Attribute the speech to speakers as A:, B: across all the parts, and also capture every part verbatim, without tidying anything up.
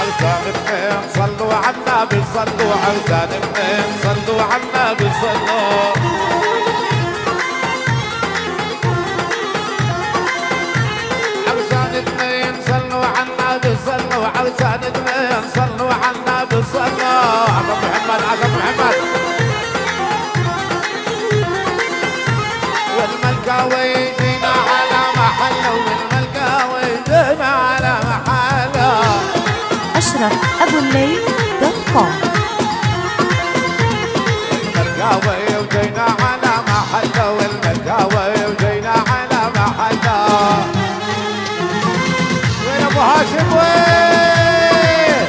A: عرسان اثنين صلوا على النبي صلوا عرسان اثنين صلوا على النبي صلوا عرسان اثنين صلوا على النبي صلوا عرسان اثنين صلوا على النبي صلوا عم محمد عم محمد والملكاوي جينا على محله والملكاوي جينا على محله
B: أشرف أبو الليل دوت كوم.
A: الملكاوي وجينا على محله والملكاوي وجينا على محله وين ابو هاشم وين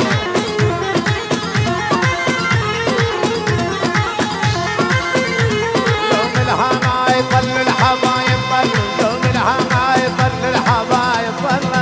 A: يوم الهنا يطل الحبايب طل يوم الهنا يطل الحبايب طل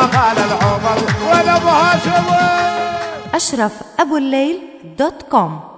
B: أشرف أبو الليل دوت كوم.